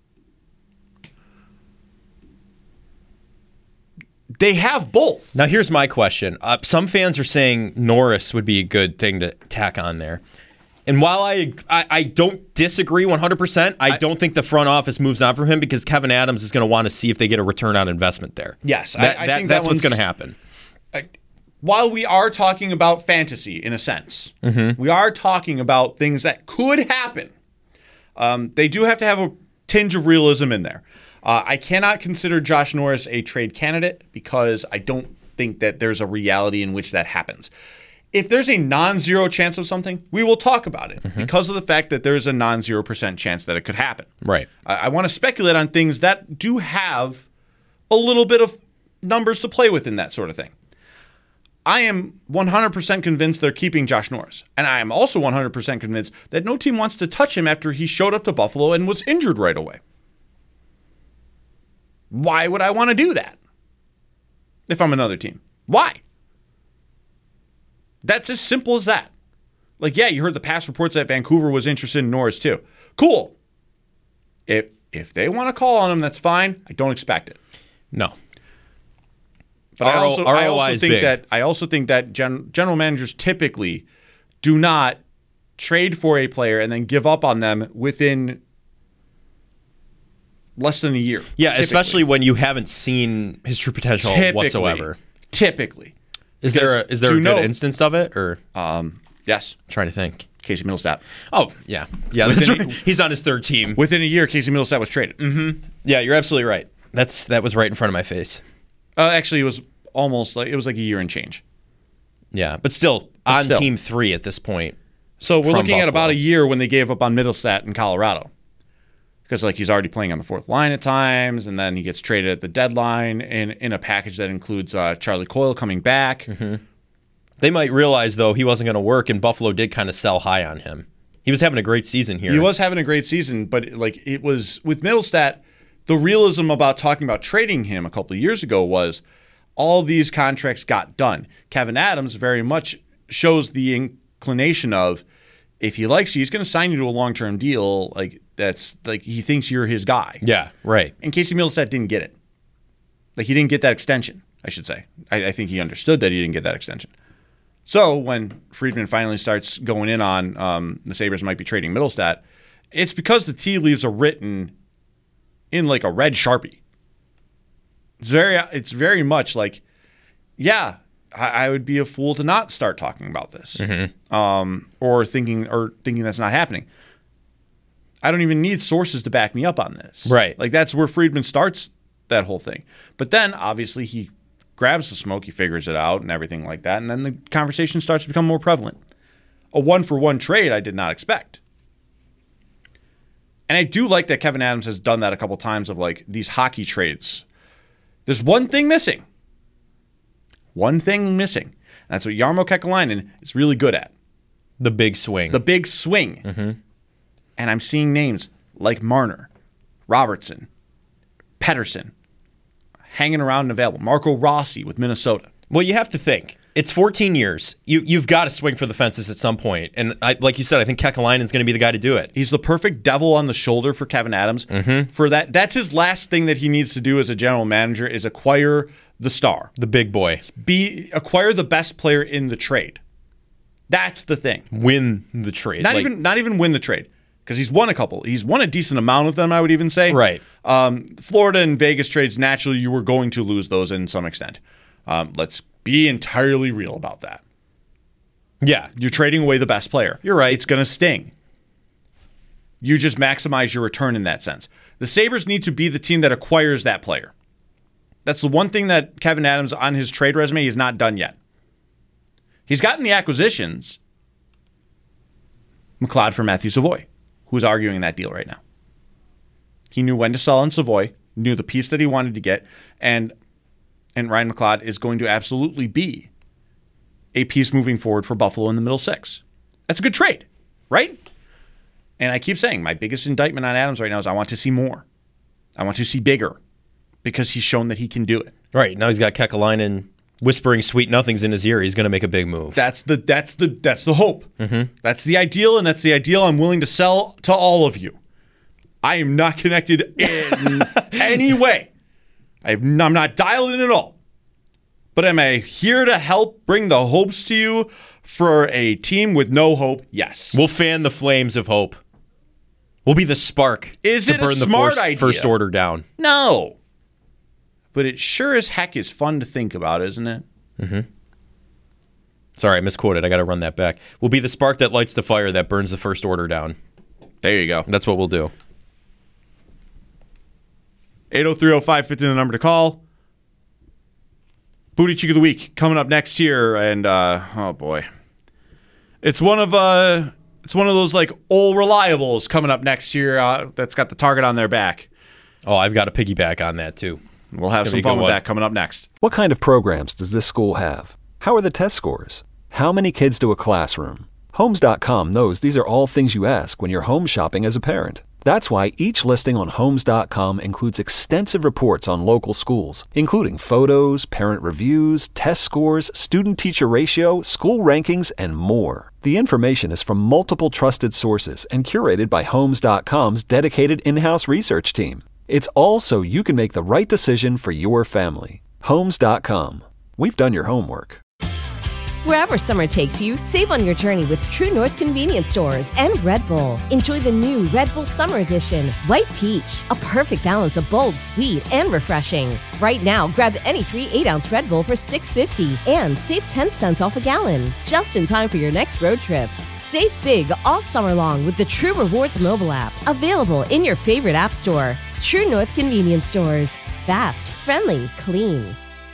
They have both. Now, here's my question. Some fans are saying Norris would be a good thing to tack on there. And while I don't disagree 100%, I don't think the front office moves on from him because Kevin Adams is going to want to see if they get a return on investment there. Yes, I think that's what's going to happen. While we are talking about fantasy in a sense, we are talking about things that could happen. They do have to have a tinge of realism in there. I cannot consider Josh Norris a trade candidate because I don't think that there's a reality in which that happens. If there's a non-zero chance of something, we will talk about it because of the fact that there's a non-0% chance that it could happen. Right. I want to speculate on things that do have a little bit of numbers to play with in that sort of thing. I am 100% convinced they're keeping Josh Norris. And I am also 100% convinced that no team wants to touch him after he showed up to Buffalo and was injured right away. Why would I want to do that if I'm another team? Why? That's as simple as that. Like, yeah, you heard the past reports that Vancouver was interested in Norris too. Cool. If they want to call on him, that's fine. I don't expect it. No. But I also think that general managers typically do not trade for a player and then give up on them within less than a year. Yeah, typically. Especially when you haven't seen his true potential whatsoever. Typically. Is there a good instance of it? Or yes. I'm trying to think. Casey Middlestat. Oh, yeah. Yeah, that's right. He's on his third team. Within a year, Casey Middlestat was traded. Mm-hmm. Yeah, you're absolutely right. That was right in front of my face. Actually, it was almost like a year and change. Yeah, but still on team 3 at this point. So we're looking at about a year when they gave up on Middlestat in Colorado. Because he's already playing on the fourth line at times, and then he gets traded at the deadline in a package that includes Charlie Coyle coming back. Mm-hmm. They might realize, though, he wasn't going to work, and Buffalo did kind of sell high on him. He was having a great season here. He was having a great season, but it was with Middlestat, the realism about talking about trading him a couple of years ago was all these contracts got done. Kevin Adams very much shows the inclination of, if he likes you, he's going to sign you to a long-term deal. That's he thinks you're his guy. Yeah, right. And Casey Middlestat didn't get it. He didn't get that extension, I should say. I think he understood that he didn't get that extension. So when Friedman finally starts going in on the Sabres might be trading Middlestat, it's because the tea leaves are written in a red Sharpie. It's very much like, yeah, I would be a fool to not start talking about this, or thinking that's not happening. I don't even need sources to back me up on this. Right. Like, that's where Friedman starts that whole thing. But then, obviously, he grabs the smoke, he figures it out and everything like that, and then the conversation starts to become more prevalent. A one-for-one trade I did not expect. And I do like that Kevyn Adams has done that a couple times of, like, these hockey trades. There's one thing missing. One thing missing. And that's what Jarmo Kekalainen is really good at. The big swing. The big swing. Mm-hmm. And I'm seeing names like Marner, Robertson, Pettersson, hanging around and available. Marco Rossi with Minnesota. Well, you have to think. It's 14 years. You've got to swing for the fences at some point. And like you said, I think Kekalainen's going to be the guy to do it. He's the perfect devil on the shoulder for Kevyn Adams. Mm-hmm. For that, that's his last thing that he needs to do as a general manager is acquire the star. The big boy. Acquire the best player in the trade. That's the thing. Win the trade. Not even win the trade. Because he's won a couple. He's won a decent amount of them, I would even say. Right. Florida and Vegas trades, naturally, you were going to lose those in some extent. Let's be entirely real about that. Yeah. You're trading away the best player. You're right. It's going to sting. You just maximize your return in that sense. The Sabres need to be the team that acquires that player. That's the one thing that Kevyn Adams on his trade resume has not done yet. He's gotten the acquisitions. McLeod for Matthew Savoy, who's arguing that deal right now. He knew when to sell on Savoy, knew the piece that he wanted to get, and Ryan McLeod is going to absolutely be a piece moving forward for Buffalo in the middle six. That's a good trade, right? And I keep saying my biggest indictment on Adams right now is I want to see more. I want to see bigger because he's shown that he can do it. Right. Now he's got Kekalainen whispering sweet nothings in his ear. He's going to make a big move. That's the hope. Mm-hmm. That's the ideal, and that's the ideal I'm willing to sell to all of you. I am not connected in any way. I'm not dialed in at all. But am I here to help bring the hopes to you for a team with no hope? Yes. We'll fan the flames of hope. We'll be the spark to burn the smart idea? first order down. No. But it sure as heck is fun to think about, isn't it? Mm-hmm. Sorry, I misquoted. I got to run that back. We'll be the spark that lights the fire that burns the first order down. There you go. That's what we'll do. 803-0550, the number to call. Booty Cheek of the Week coming up next year, and oh boy, it's one of those like old reliables coming up next year that's got the target on their back. Oh, I've got a piggyback on that too. We'll have some fun with that coming up next. What kind of programs does this school have? How are the test scores? How many kids to a classroom? Homes.com knows these are all things you ask when you're home shopping as a parent. That's why each listing on Homes.com includes extensive reports on local schools, including photos, parent reviews, test scores, student-teacher ratio, school rankings, and more. The information is from multiple trusted sources and curated by Homes.com's dedicated in-house research team. It's all so you can make the right decision for your family. Homes.com. We've done your homework. Wherever summer takes you, save on your journey with True North Convenience Stores and Red Bull. Enjoy the new Red Bull Summer Edition, White Peach, a perfect balance of bold, sweet, and refreshing. Right now, grab any 3 8-ounce Red Bull for $6.50 and save 10 cents off a gallon, just in time for your next road trip. Save big all summer long with the True Rewards mobile app, available in your favorite app store. True North Convenience Stores. Fast, friendly, clean.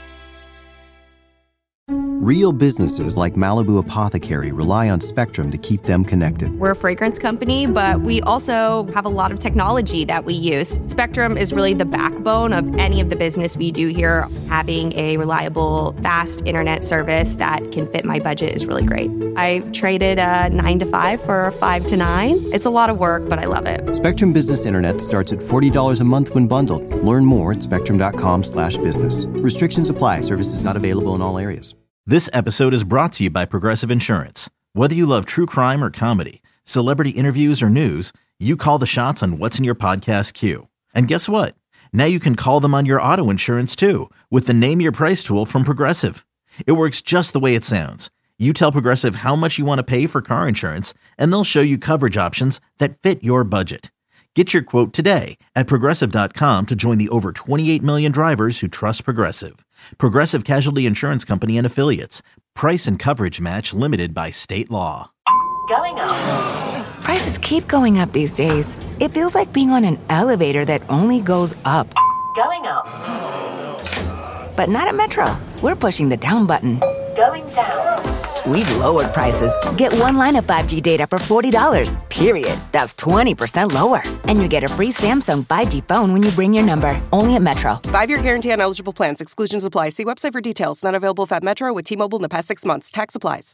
Real businesses like Malibu Apothecary rely on Spectrum to keep them connected. We're a fragrance company, but we also have a lot of technology that we use. Spectrum is really the backbone of any of the business we do here. Having a reliable, fast internet service that can fit my budget is really great. I traded a 9 to 5 for a 5 to 9. It's a lot of work, but I love it. Spectrum Business Internet starts at $40 a month when bundled. Learn more at spectrum.com/business. Restrictions apply. Services not available in all areas. This episode is brought to you by Progressive Insurance. Whether you love true crime or comedy, celebrity interviews or news, you call the shots on what's in your podcast queue. And guess what? Now you can call them on your auto insurance too with the Name Your Price tool from Progressive. It works just the way it sounds. You tell Progressive how much you want to pay for car insurance, and they'll show you coverage options that fit your budget. Get your quote today at Progressive.com to join the over 28 million drivers who trust Progressive. Progressive Casualty Insurance Company and Affiliates. Price and coverage match limited by state law. Going up. Prices keep going up these days. It feels like being on an elevator that only goes up. Going up. But not at Metro. We're pushing the down button. Going down. We've lowered prices. Get one line of 5G data for $40, period. That's 20% lower. And you get a free Samsung 5G phone when you bring your number. Only at Metro. 5-year guarantee on eligible plans. Exclusions apply. See website for details. Not available if at Metro with T-Mobile in the past 6 months. Tax applies.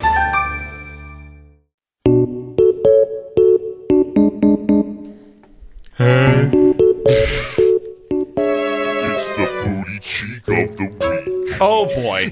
Hey. It's the booty cheek of the week. Oh, boy.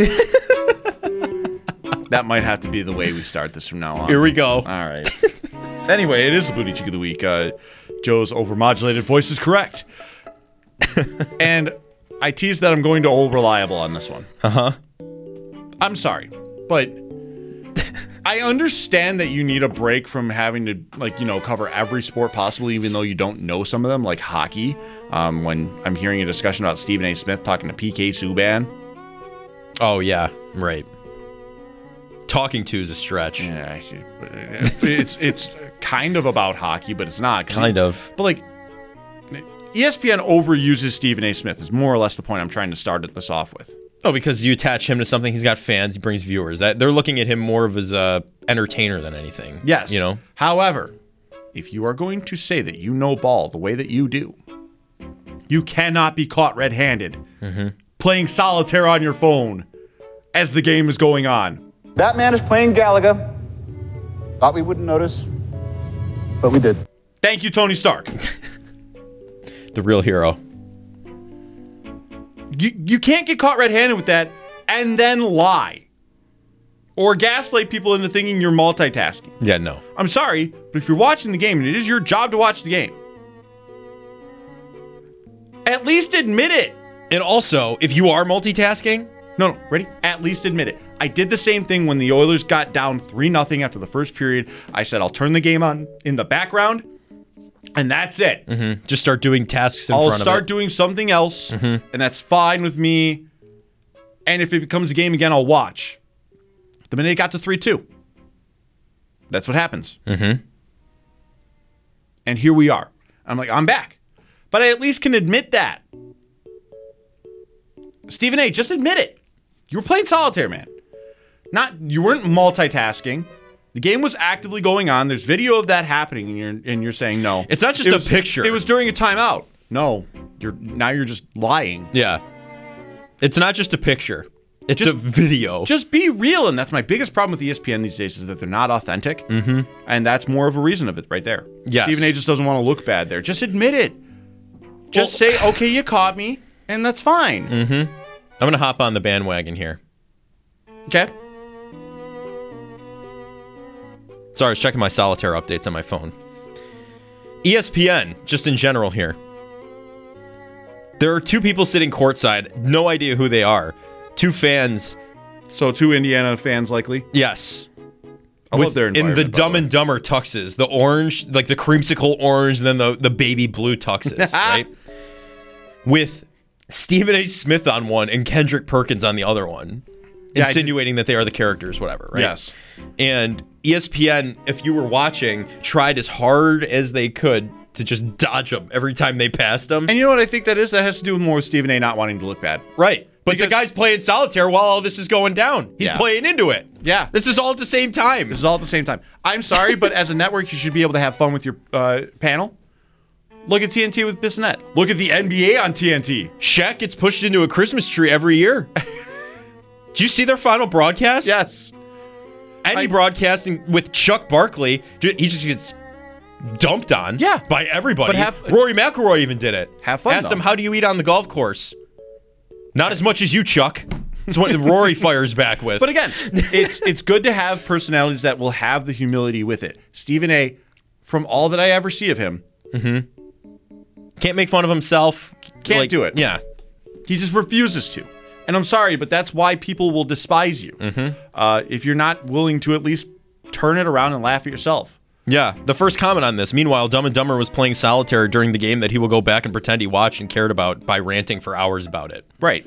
That might have to be the way we start this from now on. Here we go. All right. Anyway, it is the booty cheek of the week. Joe's overmodulated voice is correct. And I teased that I'm going to old reliable on this one. Uh-huh. I'm sorry, but I understand that you need a break from having to, cover every sport possible, even though you don't know some of them, like hockey. When I'm hearing a discussion about Stephen A. Smith talking to PK Subban. Oh, yeah. Right. Talking to is a stretch. Yeah, it's kind of about hockey, but it's not. Kind of. But ESPN overuses Stephen A. Smith is more or less the point I'm trying to start this off with. Oh, because you attach him to something, he's got fans, he brings viewers. They're looking at him more of as a entertainer than anything. Yes. You know? However, if you are going to say that you know ball the way that you do, you cannot be caught red-handed playing solitaire on your phone as the game is going on. That man is playing Galaga. Thought we wouldn't notice, but we did. Thank you, Tony Stark. The real hero. You can't get caught red-handed with that and then lie. Or gaslight people into thinking you're multitasking. Yeah, no. I'm sorry, but if you're watching the game and it is your job to watch the game, at least admit it. And also, if you are multitasking... No, ready? At least admit it. I did the same thing when the Oilers got down 3-0 after the first period. I said, I'll turn the game on in the background, and that's it. Mm-hmm. Just start doing tasks in front of it. I'll start doing something else, and that's fine with me. And if it becomes a game again, I'll watch. The minute it got to 3-2, that's what happens. Mm-hmm. And here we are. I'm like, I'm back. But I at least can admit that. Stephen A., just admit it. You were playing solitaire, man. You weren't multitasking. The game was actively going on. There's video of that happening, and you're saying no. It's not just a picture. It was during a timeout. No, you're just lying. Yeah, it's not just a picture. It's a video. Just be real, and that's my biggest problem with ESPN these days is that they're not authentic, and that's more of a reason of it right there. Yes. Stephen A. just doesn't want to look bad there. Just admit it. Just say, okay, you caught me, and that's fine. Mm-hmm. I'm going to hop on the bandwagon here. Okay. Sorry, I was checking my solitaire updates on my phone. ESPN, just in general here. There are two people sitting courtside. No idea who they are. Two fans. So two Indiana fans, likely? Yes. I love their environment. In the Dumb and Dumber tuxes. The orange, like the creamsicle orange, and then the baby blue tuxes, right? With Stephen A. Smith on one and Kendrick Perkins on the other one. Yeah, insinuating that they are the characters, whatever, right? Yes. And ESPN, if you were watching, tried as hard as they could to just dodge them every time they passed them. And you know what I think that is? That has to do more with Stephen A. not wanting to look bad. Right. But the guy's playing solitaire while all this is going down. He's playing into it. Yeah. This is all at the same time. This is all at the same time. I'm sorry, but as a network, you should be able to have fun with your panel. Look at TNT with Bissonnette. Look at the NBA on TNT. Shaq gets pushed into a Christmas tree every year. Did you see their final broadcast? Yes. Any broadcasting with Chuck Barkley, he just gets dumped on by everybody. But Rory McIlroy even did it. Have fun, Asked him, how do you eat on the golf course? Not as much as you, Chuck. It's what Rory fires back with. But again, it's good to have personalities that will have the humility with it. Stephen A., from all that I ever see of him, can't make fun of himself. Can't do it. Yeah. He just refuses to. And I'm sorry, but that's why people will despise you. If you're not willing to at least turn it around and laugh at yourself. Yeah, the first comment on this. Meanwhile, Dumb and Dumber was playing solitaire during the game that he will go back and pretend he watched and cared about by ranting for hours about it. Right.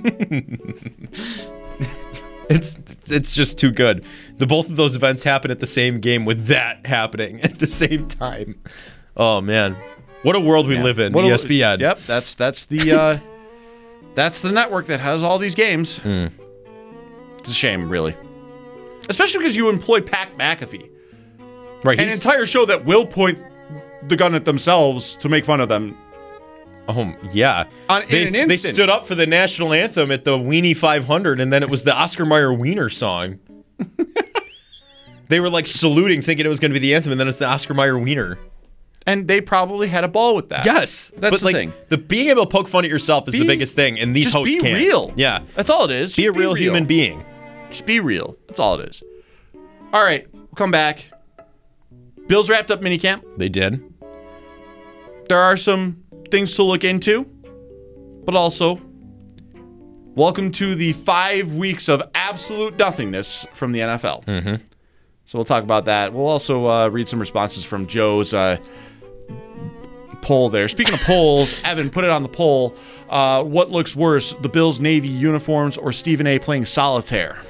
It's just too good. Both of those events happen at the same game with that happening at the same time. Oh man, what a world we live in. ESPN. Yep, that's the that's the network that has all these games. It's a shame, really, especially because you employ Pat McAfee, right? An entire show that will point the gun at themselves to make fun of them. Oh, yeah. In an instant. They stood up for the national anthem at the Weenie 500, and then it was the Oscar Mayer Wiener song. They were like saluting, thinking it was going to be the anthem, and then it's the Oscar Mayer Wiener. And they probably had a ball with that. Yes. That's the thing. The being able to poke fun at yourself is the biggest thing, and these hosts can't. Just be real. Yeah. That's all it is. Be a real human being. Just be real. That's all it is. All right. We'll come back. Bills wrapped up minicamp. They did. There are some things to look into, but also welcome to the 5 weeks of absolute nothingness from the NFL. Mm-hmm. So we'll talk about that. We'll also read some responses from Joe's poll there. Speaking of polls, Evan, put it on the poll. What looks worse, the Bills' Navy uniforms or Stephen A. playing solitaire?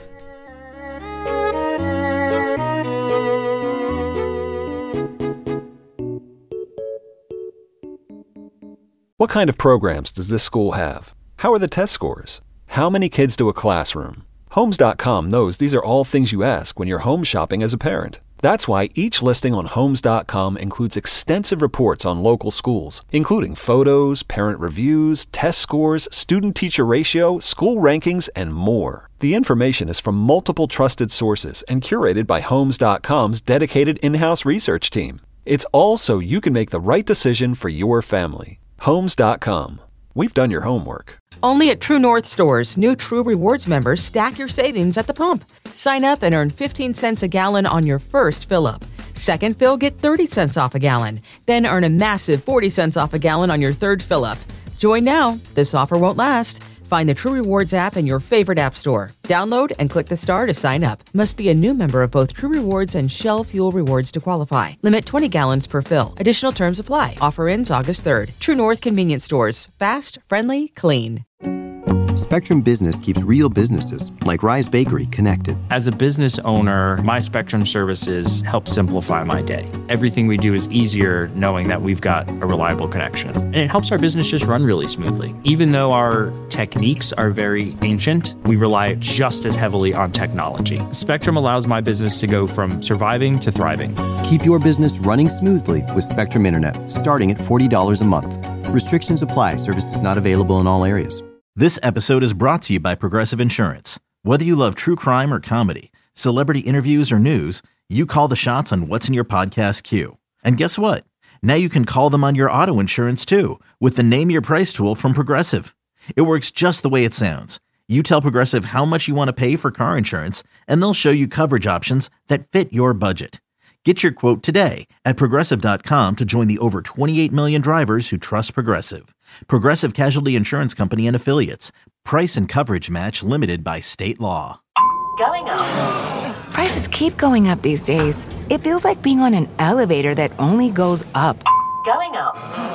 What kind of programs does this school have? How are the test scores? How many kids do a classroom? Homes.com knows these are all things you ask when you're home shopping as a parent. That's why each listing on Homes.com includes extensive reports on local schools, including photos, parent reviews, test scores, student-teacher ratio, school rankings, and more. The information is from multiple trusted sources and curated by Homes.com's dedicated in-house research team. It's all so you can make the right decision for your family. Homes.com. We've done your homework. Only at True North stores, new True Rewards members stack your savings at the pump. Sign up and earn 15 cents a gallon on your first fill-up. Second fill, get 30 cents off a gallon. Then earn a massive 40 cents off a gallon on your third fill-up. Join now. This offer won't last. Find the True Rewards app in your favorite app store. Download and click the star to sign up. Must be a new member of both True Rewards and Shell Fuel Rewards to qualify. Limit 20 gallons per fill. Additional terms apply. Offer ends August 3rd. True North Convenience Stores. Fast, friendly, clean. Spectrum Business keeps real businesses, like Rise Bakery, connected. As a business owner, my Spectrum services help simplify my day. Everything we do is easier knowing that we've got a reliable connection. And it helps our business just run really smoothly. Even though our techniques are very ancient, we rely just as heavily on technology. Spectrum allows my business to go from surviving to thriving. Keep your business running smoothly with Spectrum Internet, starting at $40 a month. Restrictions apply. Services not available in all areas. This episode is brought to you by Progressive Insurance. Whether you love true crime or comedy, celebrity interviews or news, you call the shots on what's in your podcast queue. And guess what? Now you can call them on your auto insurance too with the Name Your Price tool from Progressive. It works just the way it sounds. You tell Progressive how much you want to pay for car insurance, and they'll show you coverage options that fit your budget. Get your quote today at Progressive.com to join the over 28 million drivers who trust Progressive. Progressive Casualty Insurance Company and Affiliates. Price and coverage match limited by state law. Going up. Prices keep going up these days. It feels like being on an elevator that only goes up. Going up.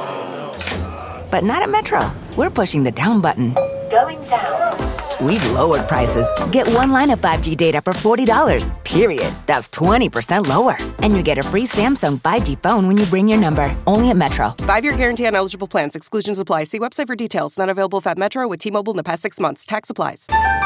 But not at Metro. We're pushing the down button. Going down. We've lowered prices. Get one line of 5G data for $40, period. That's 20% lower. And you get a free Samsung 5G phone when you bring your number. Only at Metro. 5-year guarantee on eligible plans. Exclusions apply. See website for details. Not available if at Metro with T-Mobile in the past 6 months. Tax applies.